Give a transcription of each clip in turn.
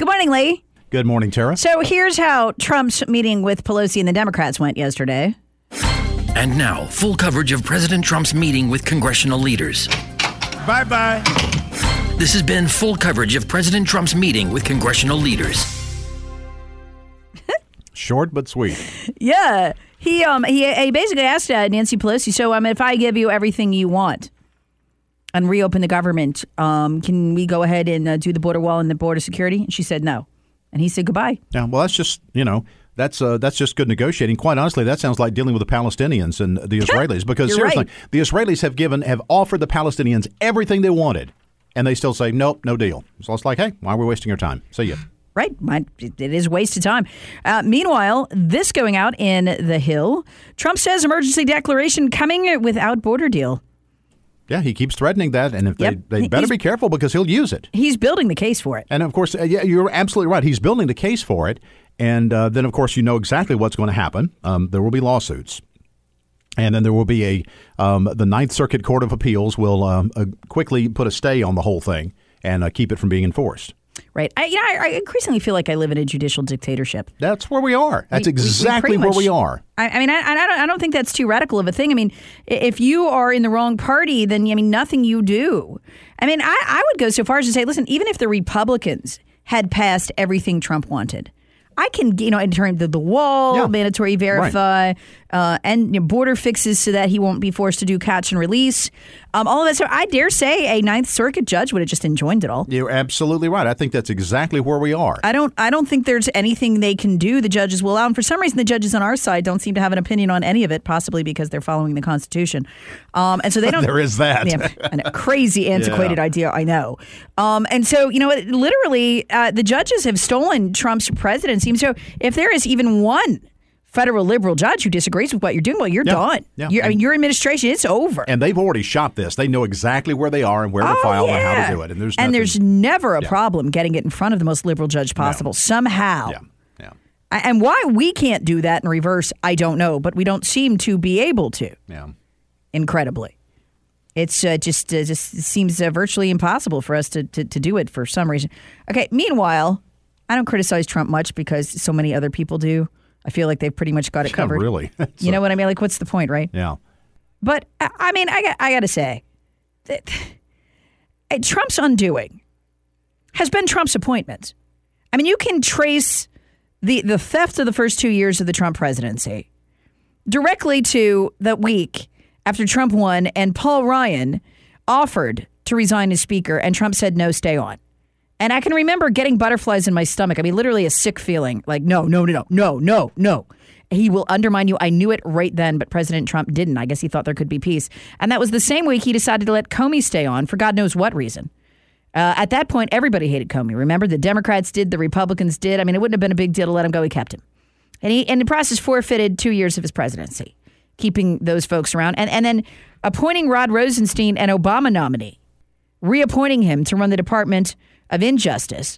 Good morning, Lee. Good morning, Tara. So here's how Trump's meeting with Pelosi and the Democrats went yesterday. And now, full coverage of President Trump's meeting with congressional leaders. Bye-bye. This has been full coverage of President Trump's meeting with congressional leaders. Short but sweet. Yeah. He basically asked Nancy Pelosi, so if I give you everything you want and reopen the government, can we go ahead and do the border wall and the border security? And she said no. And he said goodbye. Yeah, well, that's just, that's just good negotiating. Quite honestly, that sounds like dealing with the Palestinians and the Israelis. Because You're seriously, right. the Israelis have offered the Palestinians everything they wanted. And they still say, nope, no deal. So it's like, hey, why are we wasting our time? See ya. Right. It is a waste of time. Meanwhile, this going out in the Hill, Trump says emergency declaration coming without border deal. Yeah, he keeps threatening that. And if they better be careful because he'll use it. He's building the case for it. And of course, you're absolutely right. He's building the case for it. And then, of course, you know exactly what's going to happen. There will be lawsuits. And then there will be the Ninth Circuit Court of Appeals will quickly put a stay on the whole thing and keep it from being enforced. Right. I increasingly feel like I live in a judicial dictatorship. That's where we are. That's exactly where we are. I don't think that's too radical of a thing. I mean, if you are in the wrong party, then, nothing you do. I would go so far as to say, listen, even if the Republicans had passed everything Trump wanted, I can, in terms of the wall, mandatory verify, and border fixes so that he won't be forced to do catch and release, all of that. So I dare say a Ninth Circuit judge would have just enjoined it all. You're absolutely right. I think that's exactly where we are. I don't think there's anything they can do. The judges will allow. And for some reason, the judges on our side don't seem to have an opinion on any of it, possibly because they're following the Constitution. And so they don't. There is that. Yeah, a crazy, antiquated idea, I know. And so, literally, the judges have stolen Trump's presidency. So if there is even one federal liberal judge who disagrees with what you're doing, well, you're done. Yeah. Your administration, it's over. And they've already shot this. They know exactly where they are and where to file and how to do it. And there's never a problem getting it in front of the most liberal judge possible somehow. Yeah. And why we can't do that in reverse, I don't know. But we don't seem to be able to. Yeah. Incredibly. It's just seems virtually impossible for us to do it for some reason. Okay, meanwhile, I don't criticize Trump much because so many other people do. I feel like they've pretty much got it covered. Really? You know what I mean? Like, what's the point, right? Yeah. But, I got to say, that Trump's undoing has been Trump's appointments. You can trace the theft of the first 2 years of the Trump presidency directly to the week after Trump won and Paul Ryan offered to resign as speaker and Trump said, no, stay on. And I can remember getting butterflies in my stomach. Literally a sick feeling. Like, no. He will undermine you. I knew it right then, but President Trump didn't. I guess he thought there could be peace. And that was the same week he decided to let Comey stay on for God knows what reason. At that point, everybody hated Comey. Remember, the Democrats did, the Republicans did. It wouldn't have been a big deal to let him go. He kept him. And he, in the process, forfeited 2 years of his presidency, keeping those folks around. And then appointing Rod Rosenstein, an Obama nominee, reappointing him to run the Department of Injustice.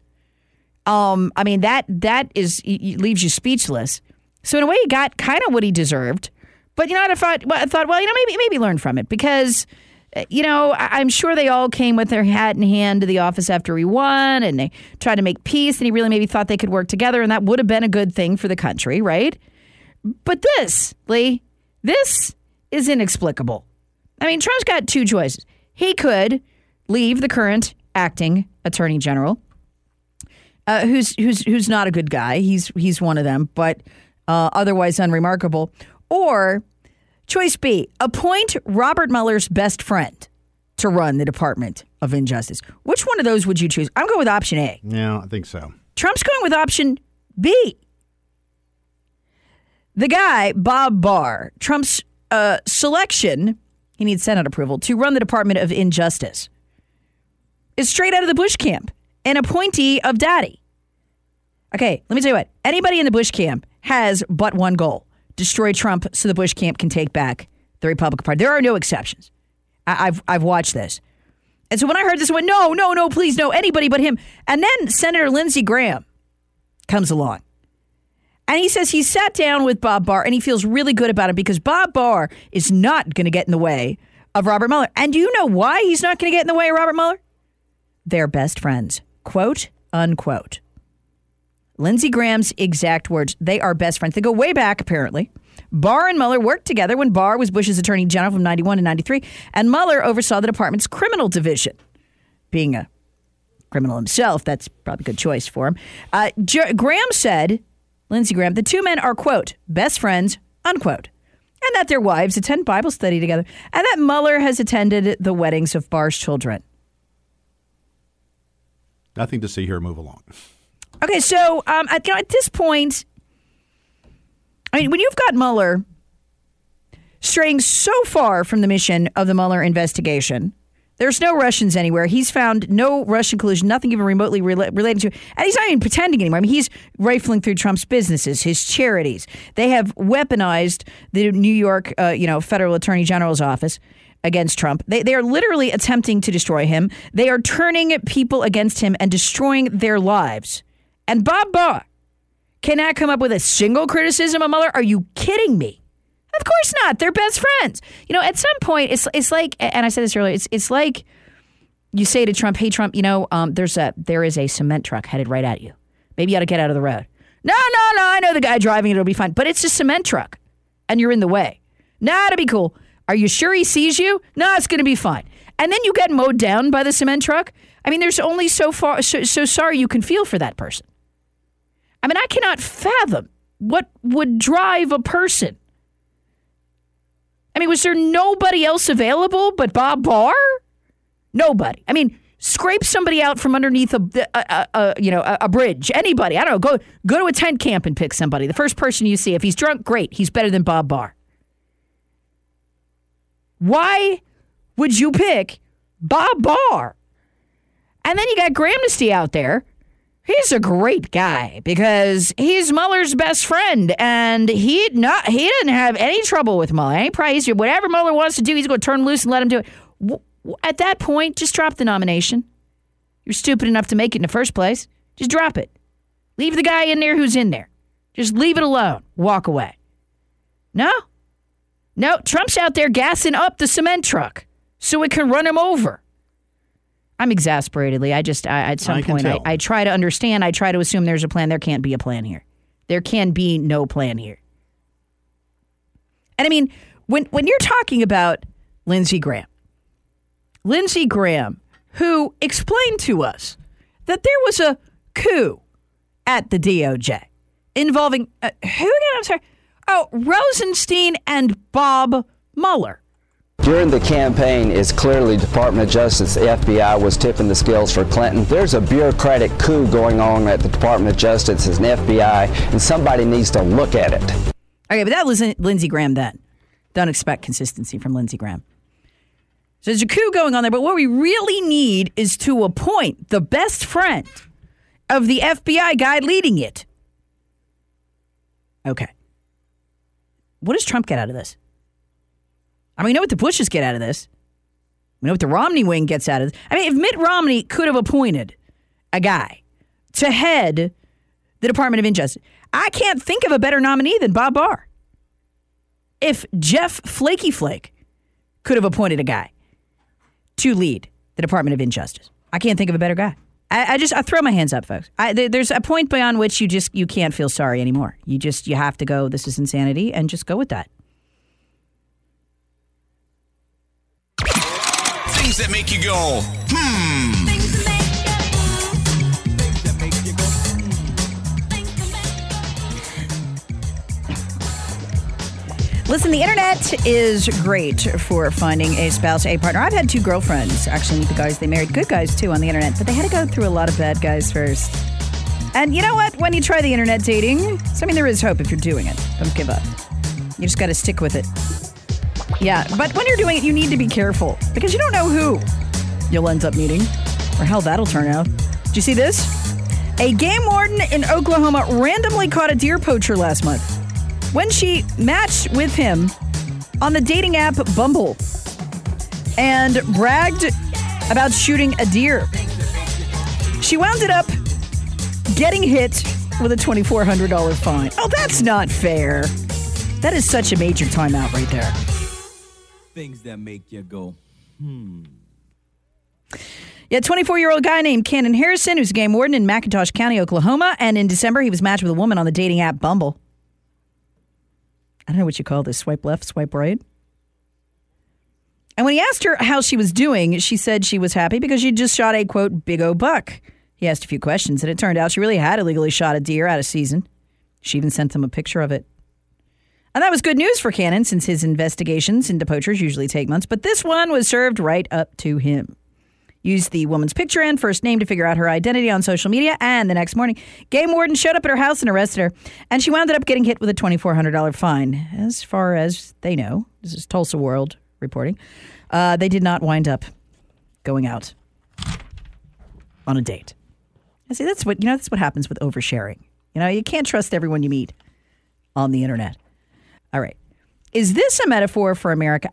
That leaves you speechless. So in a way, he got kind of what he deserved. But I thought, maybe learn from it because, I'm sure they all came with their hat in hand to the office after he won, and they tried to make peace, and he really maybe thought they could work together, and that would have been a good thing for the country, right? But this, Lee, this is inexplicable. Trump's got two choices. He could leave the current acting attorney general, who's not a good guy. He's one of them, but otherwise unremarkable. Or choice B, appoint Robert Mueller's best friend to run the Department of Injustice. Which one of those would you choose? I'm going with option A. Yeah, I think so. Trump's going with option B. The guy, Bob Barr, Trump's selection, he needs Senate approval, to run the Department of Injustice, is straight out of the Bush camp, an appointee of Daddy. Okay, let me tell you what. Anybody in the Bush camp has but one goal: destroy Trump so the Bush camp can take back the Republican Party. There are no exceptions. I've watched this. And so when I heard this, I went, no, please, no, anybody but him. And then Senator Lindsey Graham comes along. And he says he sat down with Bob Barr and he feels really good about it because Bob Barr is not going to get in the way of Robert Mueller. And do you know why he's not going to get in the way of Robert Mueller? They're best friends, quote, unquote. Lindsey Graham's exact words. They are best friends. They go way back, apparently. Barr and Mueller worked together when Barr was Bush's attorney general from 91 to 93, and Mueller oversaw the department's criminal division. Being a criminal himself, that's probably a good choice for him. Graham said, Lindsey Graham, the two men are, quote, best friends, unquote, and that their wives attend Bible study together, and that Mueller has attended the weddings of Barr's children. Nothing to see here. Move along. Okay, so at this point, I mean, when you've got Mueller straying so far from the mission of the Mueller investigation, there's no Russians anywhere. He's found no Russian collusion, nothing even remotely related to it. And he's not even pretending anymore. I mean, he's rifling through Trump's businesses, his charities. They have weaponized the New York, federal attorney general's office against Trump. They are literally attempting to destroy him. They are turning people against him and destroying their lives. And Bob Barr cannot come up with a single criticism of Mueller? Are you kidding me? Of course not. They're best friends. At some point, it's like, and I said this earlier, it's like you say to Trump, hey, Trump, there is a cement truck headed right at you. Maybe you ought to get out of the road. No, I know the guy driving it. It'll be fine. But it's a cement truck, and you're in the way. Nah, it'll be cool. Are you sure he sees you? No, it's going to be fine. And then you get mowed down by the cement truck. I mean, there's only so sorry you can feel for that person. I mean, I cannot fathom what would drive a person. I mean, was there nobody else available but Bob Barr? Nobody. I mean, scrape somebody out from underneath a bridge. Anybody. I don't know. Go to a tent camp and pick somebody. The first person you see. If he's drunk, great. He's better than Bob Barr. Why would you pick Bob Barr? And then you got Grahamnesty out there. He's a great guy because he's Mueller's best friend, and he didn't have any trouble with Mueller. Any price, whatever Mueller wants to do, he's going to turn him loose and let him do it. At that point, just drop the nomination. You're stupid enough to make it in the first place. Just drop it. Leave the guy in there who's in there. Just leave it alone. Walk away. No, Trump's out there gassing up the cement truck so it can run him over. I'm exasperated, Lee. At some point, I try to understand. I try to assume there's a plan. There can't be a plan here. There can be no plan here. And I mean, when you're talking about Lindsey Graham, who explained to us that there was a coup at the DOJ involving, who again? I'm sorry. Oh, Rosenstein and Bob Mueller. During the campaign, it's clearly Department of Justice, the FBI was tipping the scales for Clinton. There's a bureaucratic coup going on at the Department of Justice and FBI, and somebody needs to look at it. Okay, but that was Lindsey Graham then. Don't expect consistency from Lindsey Graham. So there's a coup going on there, but what we really need is to appoint the best friend of the FBI guy leading it. Okay. What does Trump get out of this? I mean, we know what the Bushes get out of this. We know what the Romney wing gets out of this. I mean, if Mitt Romney could have appointed a guy to head the Department of Injustice, I can't think of a better nominee than Bob Barr. If Jeff Flaky Flake could have appointed a guy to lead the Department of Injustice, I can't think of a better guy. I throw my hands up, folks. There's a point beyond which you can't feel sorry anymore. You have to go, this is insanity, and just go with that. Things that make you go, Listen, the internet is great for finding a spouse, a partner. I've had 2 girlfriends actually meet the guys they married. Good guys, too, on the internet. But they had to go through a lot of bad guys first. And you know what? When you try the internet dating, there is hope if you're doing it. Don't give up. You just got to stick with it. Yeah, but when you're doing it, you need to be careful because you don't know who you'll end up meeting or how that'll turn out. Did you see this? A game warden in Oklahoma randomly caught a deer poacher last month when she matched with him on the dating app Bumble and bragged about shooting a deer. She wound up getting hit with a $2,400 fine. Oh, that's not fair. That is such a major timeout right there. Things that make you go, Yeah, 24-year-old guy named Cannon Harrison, who's a game warden in McIntosh County, Oklahoma. And in December, he was matched with a woman on the dating app Bumble. I don't know what you call this. Swipe left, swipe right. And when he asked her how she was doing, she said she was happy because she just shot a, quote, big O buck. He asked a few questions, and it turned out she really had illegally shot a deer out of season. She even sent him a picture of it. And that was good news for Cannon, since his investigations into poachers usually take months. But this one was served right up to him. Used the woman's picture and first name to figure out her identity on social media, and the next morning, game warden showed up at her house and arrested her. And she wound up getting hit with a $2,400 fine. As far as they know, this is Tulsa World reporting, they did not wind up going out on a date. I see, that's what happens with oversharing. You can't trust everyone you meet on the internet. All right. Is this a metaphor for America?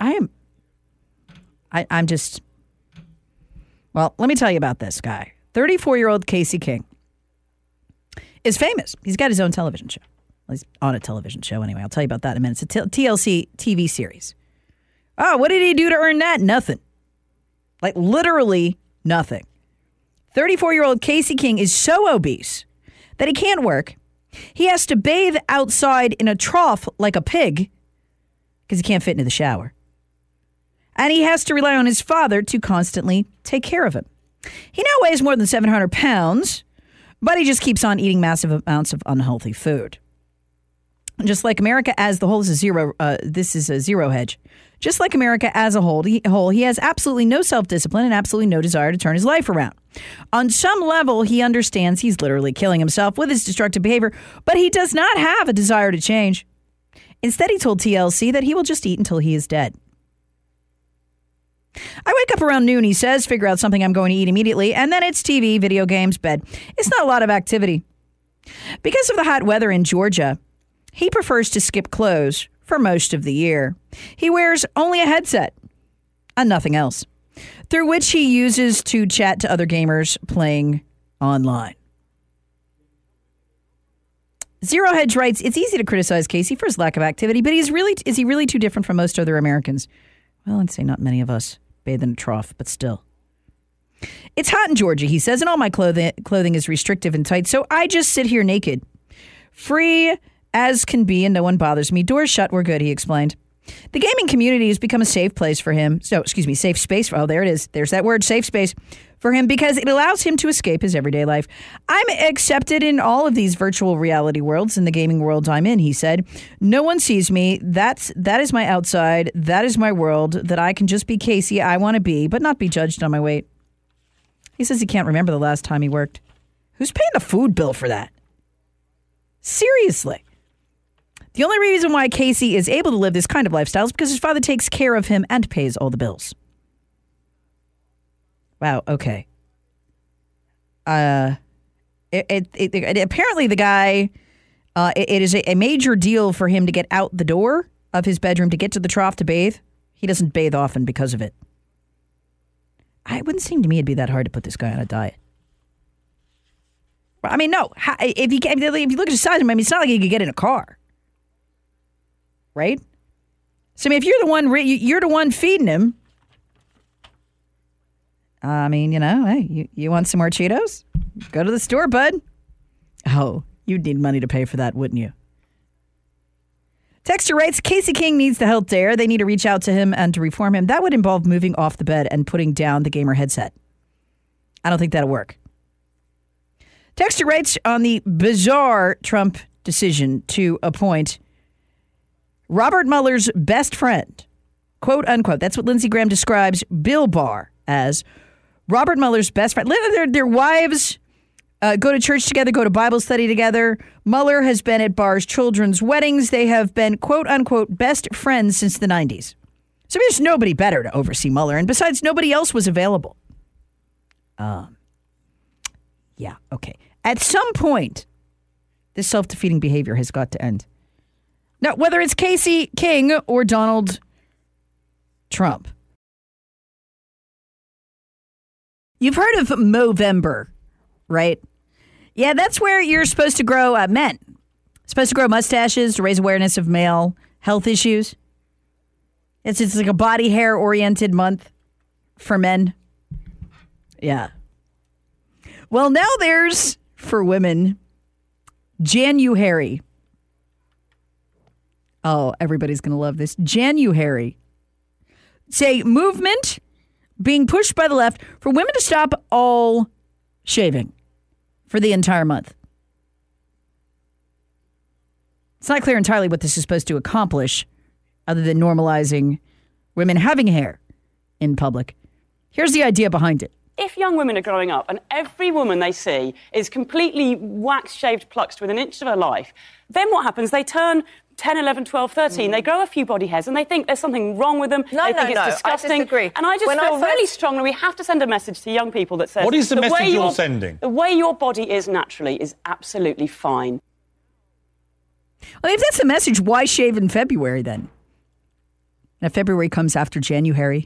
I'm just... Well, let me tell you about this guy. 34-year-old Casey King is famous. He's got his own television show. Well, he's on a television show anyway. I'll tell you about that in a minute. It's a TLC TV series. Oh, what did he do to earn that? Nothing. Like literally nothing. 34-year-old Casey King is so obese that he can't work. He has to bathe outside in a trough like a pig because he can't fit into the shower. And he has to rely on his father to constantly take care of him. He now weighs more than 700 pounds, but he just keeps on eating massive amounts of unhealthy food. Just like America as the whole, this is a zero hedge. Just like America as a whole, he has absolutely no self-discipline and absolutely no desire to turn his life around. On some level, he understands he's literally killing himself with his destructive behavior, but he does not have a desire to change. Instead, he told TLC that he will just eat until he is dead. I wake up around noon, he says, figure out something I'm going to eat immediately, and then it's TV, video games, bed. It's not a lot of activity. Because of the hot weather in Georgia, he prefers to skip clothes for most of the year. He wears only a headset and nothing else, through which he uses to chat to other gamers playing online. Zero Hedge writes, it's easy to criticize Casey for his lack of activity, but is he really too different from most other Americans? Well, I'd say not many of us bathe in a trough, but still. It's hot in Georgia, he says, and all my clothing is restrictive and tight, so I just sit here naked. Free as can be, and no one bothers me. Doors shut, we're good, he explained. The gaming community has become a safe place for him. Safe space. Oh, there it is. There's that word, safe space, for him because it allows him to escape his everyday life. I'm accepted in all of these virtual reality worlds in the gaming world I'm in, he said. No one sees me. That is my outside. That is my world, that I can just be Casey I want to be, but not be judged on my weight. He says he can't remember the last time he worked. Who's paying the food bill for that? Seriously. The only reason why Casey is able to live this kind of lifestyle is because his father takes care of him and pays all the bills. Wow, okay. Apparently the guy, it is a major deal for him to get out the door of his bedroom to get to the trough to bathe. He doesn't bathe often because of it. It wouldn't seem to me it'd be that hard to put this guy on a diet. I mean, no. If you look at his size, I mean, it's not like he could get in a car. Right? So, I mean, if you're the one feeding him, I mean, hey, you want some more Cheetos? Go to the store, bud. Oh, you'd need money to pay for that, wouldn't you? Texter writes, Casey King needs the help there. They need to reach out to him and to reform him. That would involve moving off the bed and putting down the gamer headset. I don't think that'll work. Texter writes on the bizarre Trump decision to appoint Robert Mueller's best friend, quote unquote. That's what Lindsey Graham describes Bill Barr as. Robert Mueller's best friend. Their wives go to church together, go to Bible study together. Mueller has been at Barr's children's weddings. They have been, quote unquote, best friends since the 90s. So there's nobody better to oversee Mueller. And besides, nobody else was available. Yeah, okay. At some point, this self-defeating behavior has got to end. Now, whether it's Casey King or Donald Trump. You've heard of Movember, right? Yeah, that's where you're supposed to grow men. Supposed to grow mustaches to raise awareness of male health issues. It's like a body hair oriented month for men. Yeah. Well, now there's, for women, January. Oh, everybody's going to love this. January. It's a movement being pushed by the left for women to stop all shaving for the entire month. It's not clear entirely what this is supposed to accomplish other than normalizing women having hair in public. Here's the idea behind it. If young women are growing up and every woman they see is completely wax-shaved plucks within an inch of her life, then what happens? They turn 10, 11, 12, 13, they grow a few body hairs and they think there's something wrong with them. They think it's disgusting. I disagree. And I just feel really strongly we have to send a message to young people that says... What is the message you're sending? The way your body is naturally is absolutely fine. Well, if that's the message, why shave in February then? Now, February comes after January.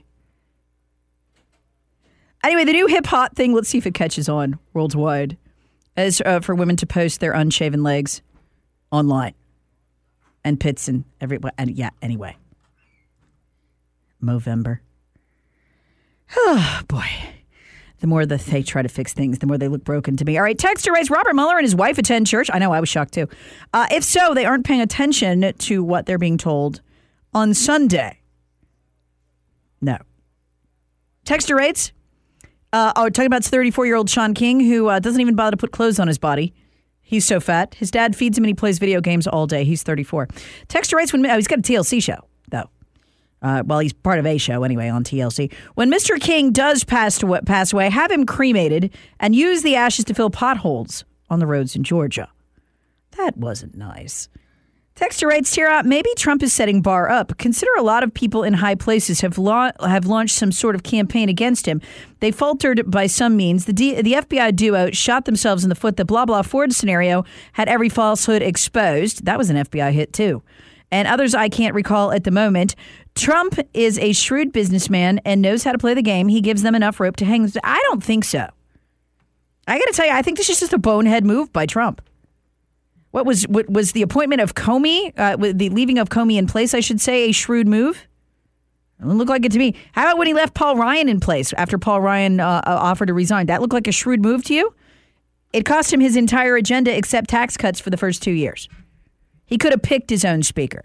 Anyway, the new hip-hop thing, let's see if it catches on worldwide, is for women to post their unshaven legs online. And pits and everywhere. And yeah, anyway. Movember. Oh, boy. The more that they try to fix things, the more they look broken to me. All right, texter writes, Robert Mueller and his wife attend church. I know, I was shocked too. If so, they aren't paying attention to what they're being told on Sunday. No. Texter writes, talking about 34-year-old Sean King, who doesn't even bother to put clothes on his body. He's so fat. His dad feeds him and he plays video games all day. He's 34. Texter writes, he's got a TLC show, though. Well, he's part of a show anyway on TLC. When Mr. King does pass away, have him cremated and use the ashes to fill potholes on the roads in Georgia. That wasn't nice. Texter writes, Tara, maybe Trump is setting Barr up. Consider a lot of people in high places have launched some sort of campaign against him. They faltered by some means. The FBI duo shot themselves in the foot. The blah, blah Ford scenario had every falsehood exposed. That was an FBI hit, too. And others I can't recall at the moment. Trump is a shrewd businessman and knows how to play the game. He gives them enough rope to hang. I don't think so. I got to tell you, I think this is just a bonehead move by Trump. What was the appointment of Comey, the leaving of Comey in place, I should say, a shrewd move? It doesn't look like it to me. How about when he left Paul Ryan in place after Paul Ryan offered to resign? That looked like a shrewd move to you? It cost him his entire agenda except tax cuts for the first 2 years. He could have picked his own speaker.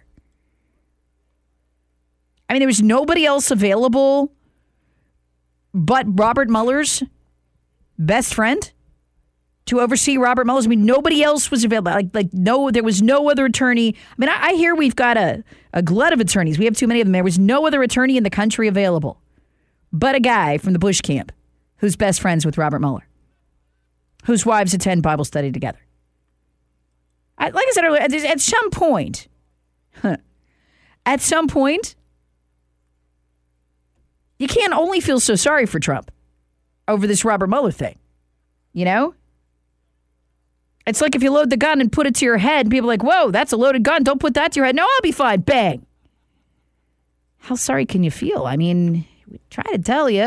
I mean, there was nobody else available but Robert Mueller's best friend to oversee Robert Mueller's. I mean, nobody else was available. There was no other attorney. I mean, I hear we've got a glut of attorneys. We have too many of them. There was no other attorney in the country available but a guy from the Bush camp who's best friends with Robert Mueller, whose wives attend Bible study together. Like I said earlier, at some point, you can't only feel so sorry for Trump over this Robert Mueller thing, you know? It's like if you load the gun and put it to your head, and people are like, whoa, that's a loaded gun. Don't put that to your head. No, I'll be fine. Bang. How sorry can you feel? I mean, we try to tell you.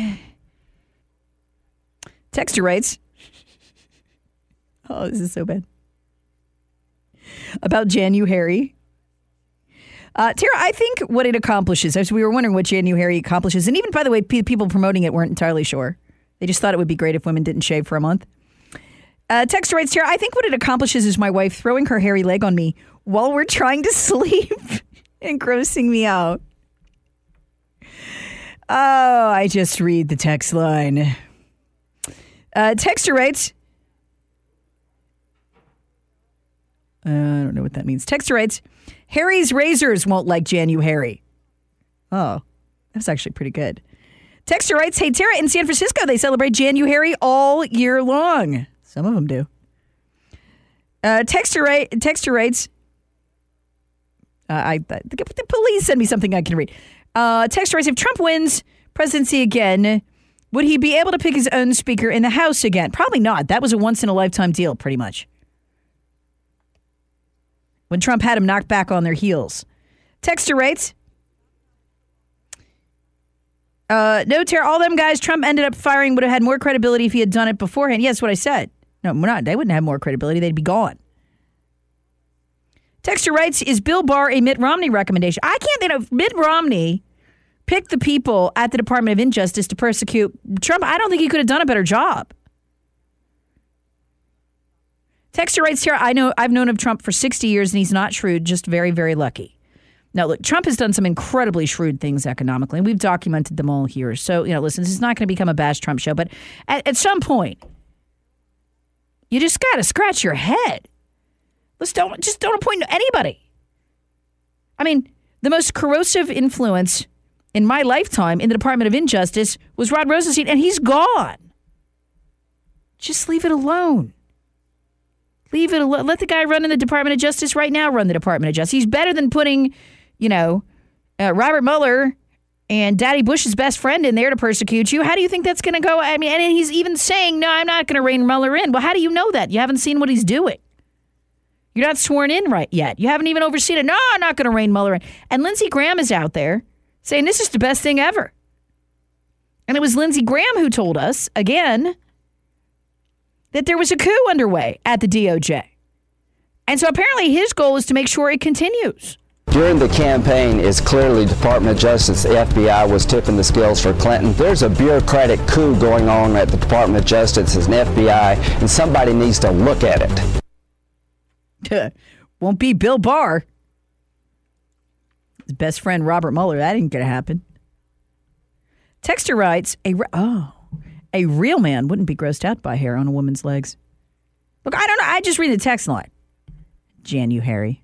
Texter writes, oh, this is so bad. About January. Tara, I think what it accomplishes, as we were wondering what January accomplishes, and even, by the way, people promoting it weren't entirely sure. They just thought it would be great if women didn't shave for a month. Texter writes, Tara, I think what it accomplishes is my wife throwing her hairy leg on me while we're trying to sleep and grossing me out. Oh, I just read the text line. Texter writes, I don't know what that means. Texter writes, Harry's razors won't like January. Oh, that's actually pretty good. Texter writes, hey, Tara, in San Francisco, they celebrate January all year long. Some of them do. Texter writes, the police send me something I can read. Texter writes, if Trump wins presidency again, would he be able to pick his own speaker in the House again? Probably not. That was a once-in-a-lifetime deal, pretty much. When Trump had him knocked back on their heels. Texter writes, no, Tara, all them guys Trump ended up firing would have had more credibility if he had done it beforehand. Yes, what I said. No, we're not. They wouldn't have more credibility. They'd be gone. Texter writes, is Bill Barr a Mitt Romney recommendation? I can't think of Mitt Romney picked the people at the Department of Injustice to persecute Trump. I don't think he could have done a better job. Texter writes here, I've known of Trump for 60 years and he's not shrewd, just very, very lucky. Now, look, Trump has done some incredibly shrewd things economically, and we've documented them all here. So, listen, this is not going to become a bash Trump show, but at some point, you just got to scratch your head. Don't appoint anybody. I mean, the most corrosive influence in my lifetime in the Department of Injustice was Rod Rosenstein, and he's gone. Just leave it alone. Leave it alone. Let the guy run in the Department of Justice right now run the Department of Justice. He's better than putting, Robert Mueller and Daddy Bush's best friend in there to persecute you. How do you think that's going to go? I mean, and he's even saying, no, I'm not going to rein Mueller in. Well, how do you know that? You haven't seen what he's doing. You're not sworn in right yet. You haven't even overseen it. No, I'm not going to rein Mueller in. And Lindsey Graham is out there saying this is the best thing ever. And it was Lindsey Graham who told us, again, that there was a coup underway at the DOJ. And so apparently his goal is to make sure it continues. During the campaign, it's clearly Department of Justice, the FBI was tipping the scales for Clinton. There's a bureaucratic coup going on at the Department of Justice and FBI, and somebody needs to look at it. Won't be Bill Barr. His best friend, Robert Mueller. That ain't going to happen. Texter writes, a real man wouldn't be grossed out by hair on a woman's legs. Look, I don't know. I just read the text line. January.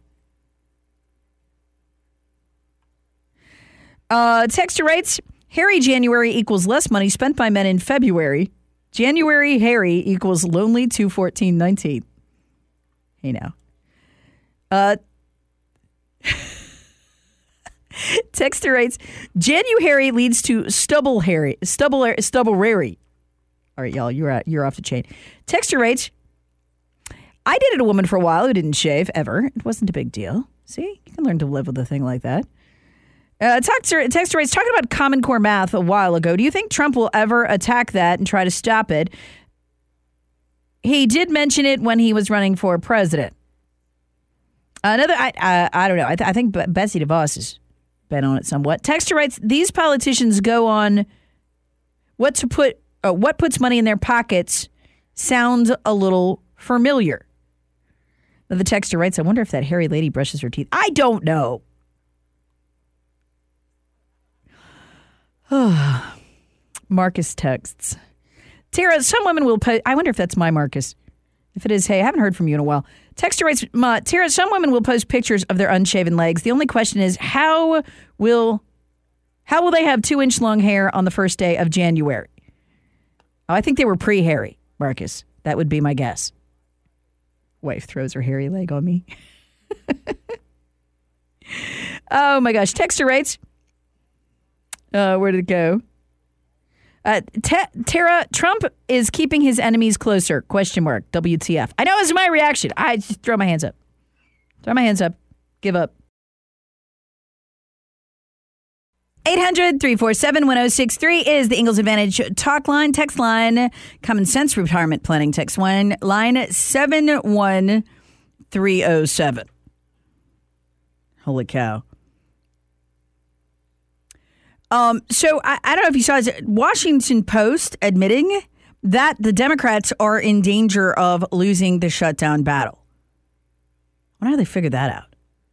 Texter writes, hairy January equals less money spent by men in February. January hairy equals lonely 2/14/19. Hey now. Texter writes, January leads to stubble-rary. All right, y'all, you're off the chain. Texter writes, I dated a woman for a while who didn't shave ever. It wasn't a big deal. See, you can learn to live with a thing like that. Texter writes, talking about Common Core math a while ago, do you think Trump will ever attack that and try to stop it? He did mention it when he was running for president. I don't know. I think Betsy DeVos has been on it somewhat. Texter writes, these politicians go on what puts money in their pockets sounds a little familiar. The texter writes, I wonder if that hairy lady brushes her teeth. I don't know. Marcus texts. Tara, some women will post. I wonder if that's my Marcus. If it is, hey, I haven't heard from you in a while. Texter writes, Tara, some women will post pictures of their unshaven legs. The only question is, how will they have 2-inch long hair on the first day of January? Oh, I think they were pre-hairy, Marcus. That would be my guess. Wife throws her hairy leg on me. Oh, my gosh. Texter writes, where did it go? Tara, Trump is keeping his enemies closer, ? WTF. I know, it's my reaction. I just throw my hands up. Give up. 800-347-1063 is the Ingalls Advantage talk line, text line, Common Sense Retirement Planning text line 71307. Holy cow. So I don't know if you saw it, Washington Post admitting that the Democrats are in danger of losing the shutdown battle. I wonder how they figured that out.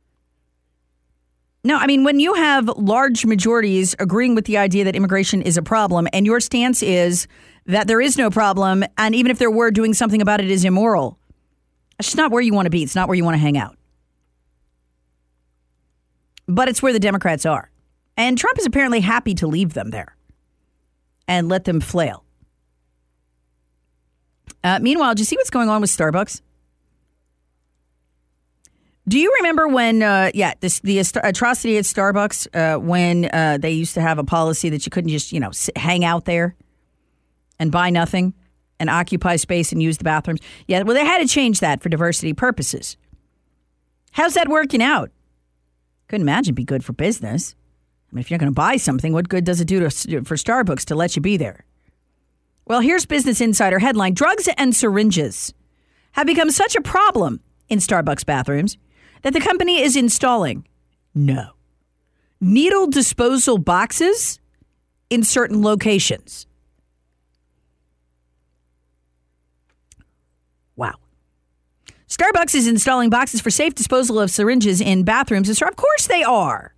No, I mean, when you have large majorities agreeing with the idea that immigration is a problem and your stance is that there is no problem, and even if there were, doing something about it is immoral, it's just not where you want to be. It's not where you want to hang out. But it's where the Democrats are. And Trump is apparently happy to leave them there and let them flail. Meanwhile, do you see what's going on with Starbucks? Do you remember when, the atrocity at Starbucks when they used to have a policy that you couldn't just, hang out there and buy nothing and occupy space and use the bathrooms? Yeah, well, they had to change that for diversity purposes. How's that working out? Couldn't imagine it'd be good for business. I mean, if you're going to buy something, what good does it do for Starbucks to let you be there? Well, here's Business Insider headline. Drugs and syringes have become such a problem in Starbucks bathrooms that the company is installing needle disposal boxes in certain locations. Wow. Starbucks is installing boxes for safe disposal of syringes in bathrooms. Of course they are.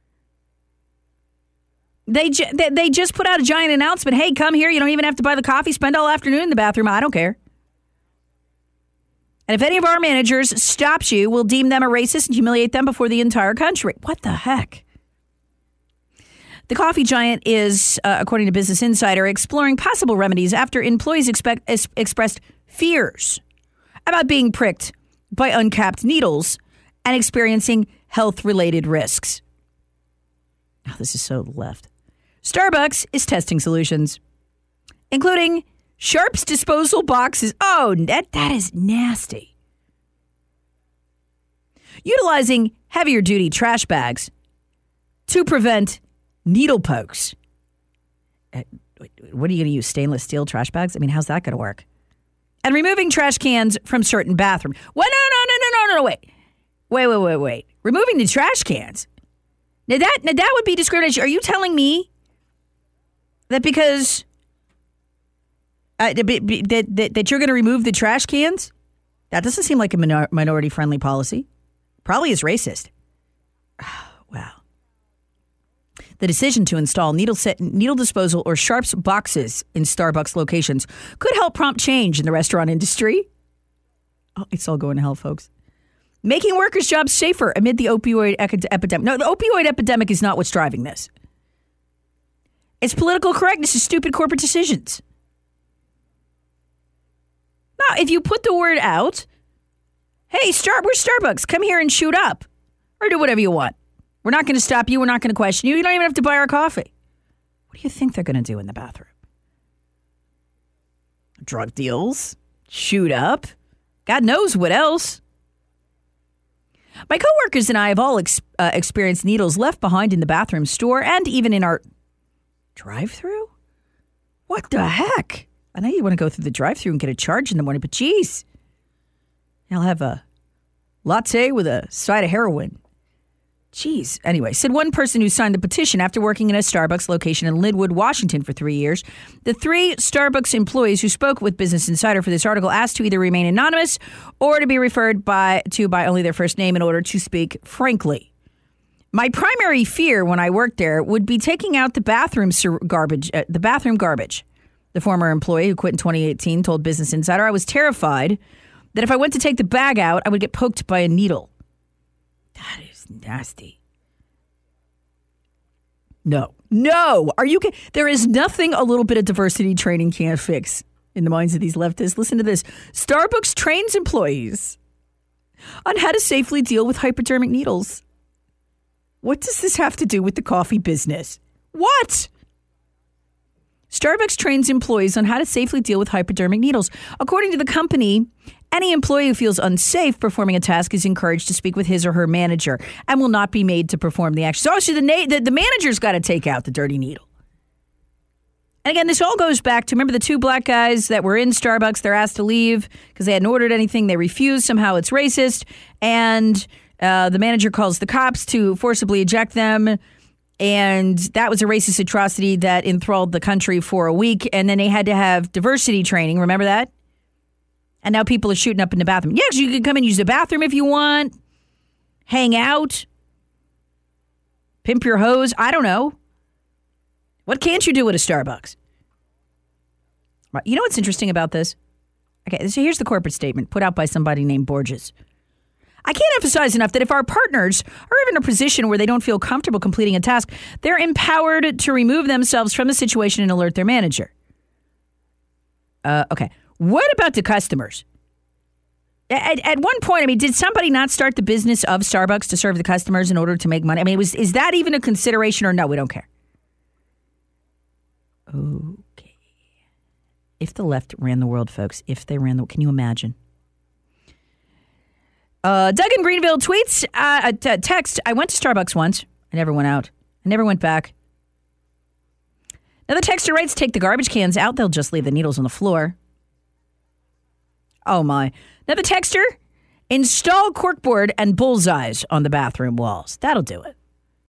They just put out a giant announcement. Hey, come here. You don't even have to buy the coffee. Spend all afternoon in the bathroom. I don't care. And if any of our managers stops you, we'll deem them a racist and humiliate them before the entire country. What the heck? The coffee giant is, according to Business Insider, exploring possible remedies after employees expressed fears about being pricked by uncapped needles and experiencing health-related risks. Oh, this is so left. Starbucks is testing solutions, including Sharps disposal boxes. Oh, that is nasty. Utilizing heavier duty trash bags to prevent needle pokes. What are you going to use? Stainless steel trash bags? I mean, how's that going to work? And removing trash cans from certain bathrooms. What? No, wait. Removing the trash cans. Now that would be discrimination. Are you telling me that because that you're going to remove the trash cans? That doesn't seem like a minority-friendly policy. Probably is racist. Oh, wow. The decision to install needle disposal or Sharps boxes in Starbucks locations could help prompt change in the restaurant industry. Oh, it's all going to hell, folks. Making workers' jobs safer amid the opioid epidemic. No, the opioid epidemic is not what's driving this. It's political correctness and stupid corporate decisions. Now, if you put the word out, hey, we're Starbucks. Come here and shoot up. Or do whatever you want. We're not going to stop you. We're not going to question you. You don't even have to buy our coffee. What do you think they're going to do in the bathroom? Drug deals? Shoot up? God knows what else. My coworkers and I have all experienced needles left behind in the bathroom store and even in our drive-thru. What the heck? I know you want to go through the drive-thru and get a charge in the morning, but geez. I'll have a latte with a side of heroin. Jeez. Anyway, said one person who signed the petition after working in a Starbucks location in Linwood, Washington for 3 years. The 3 Starbucks employees who spoke with Business Insider for this article asked to either remain anonymous or to be referred by only their first name in order to speak frankly. My primary fear when I worked there would be taking out the bathroom garbage. The former employee who quit in 2018 told Business Insider, I was terrified that if I went to take the bag out, I would get poked by a needle. That is nasty. No. Are you kidding? There is nothing a little bit of diversity training can't fix in the minds of these leftists. Listen to this. Starbucks trains employees on how to safely deal with hypodermic needles. What does this have to do with the coffee business? What? Starbucks trains employees on how to safely deal with hypodermic needles. According to the company, any employee who feels unsafe performing a task is encouraged to speak with his or her manager and will not be made to perform the action. So the manager's got to take out the dirty needle. And again, this all goes back to, remember the 2 black guys that were in Starbucks? They're asked to leave because they hadn't ordered anything. They refused. Somehow it's racist. And the manager calls the cops to forcibly eject them. And that was a racist atrocity that enthralled the country for a week. And then they had to have diversity training. Remember that? And now people are shooting up in the bathroom. Yes, you can come and use the bathroom if you want. Hang out. Pimp your hose. I don't know. What can't you do at a Starbucks? Right. You know what's interesting about this? Okay, so here's the corporate statement put out by somebody named Borges. I can't emphasize enough that if our partners are ever in a position where they don't feel comfortable completing a task, they're empowered to remove themselves from the situation and alert their manager. Okay. What about the customers? At one point, I mean, did somebody not start the business of Starbucks to serve the customers in order to make money? I mean, is that even a consideration or no, we don't care? Okay. If the left ran the world, folks, can you imagine? Doug in Greenville tweets, text, I went to Starbucks once. I never went out. I never went back. Now the texter writes, take the garbage cans out. They'll just leave the needles on the floor. Oh, my. Now the texter, install corkboard and bullseyes on the bathroom walls. That'll do it.